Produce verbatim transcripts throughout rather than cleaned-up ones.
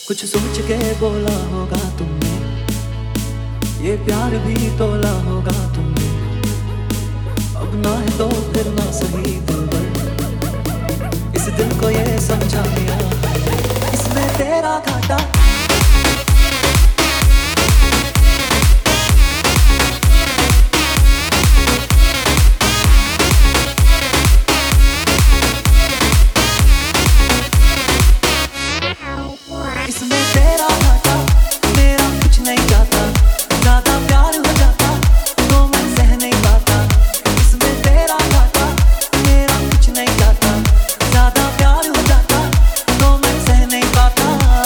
कुछ सोच के बोला होगा तुमने, ये प्यार भी तोला होगा तुमने। अब ना है तो फिर ना सही दिलबर, इस दिल को ये समझा दिया, इसमें तेरा घाटा। इसमें तेरा घाटा, मेरा कुछ नहीं जाता, ज्यादा प्यार हो जाता तो मैं सह नहीं पाता। इसमें तेरा घाटा, मेरा कुछ नहीं जाता, ज्यादा प्यार हो जाता तो मैं सह नहीं पाता।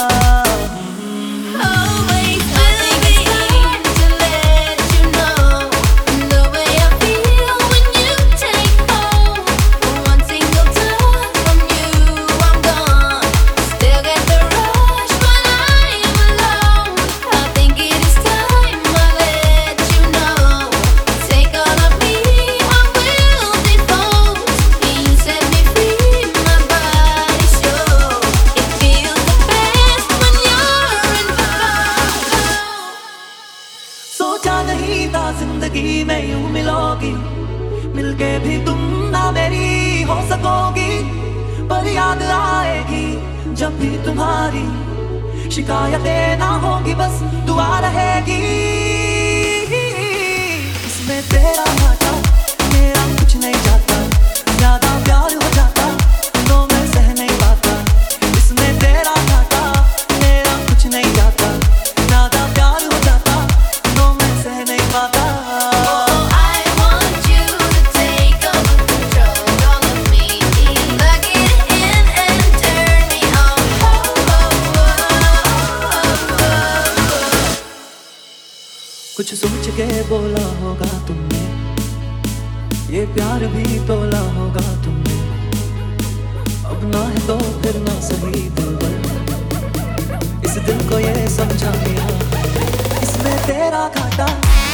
सोचा नहीं था जिंदगी में यूं मिलोगी, मिलके भी तुम ना मेरी हो सकोगी। पर याद आएगी जब भी तुम्हारी, शिकायतें ना होगी बस दुआ रहेगी। इसमें तेरा घाटा, मेरा कुछ नहीं जाता, ज्यादा प्यार हो जाता तो मैं सह नहीं पाता। इसमें तेरा घाटा, मेरा कुछ नहीं जाता, ज्यादा प्यार हो जाता तो मैं सह नहीं पाता। कुछ सोच के बोला होगा तुमने, ये प्यार भी तोला होगा तुमने। अब ना है तो फिर ना सही दिलबर, इस दिल को ये समझा दिया, इसमें तेरा घाटा।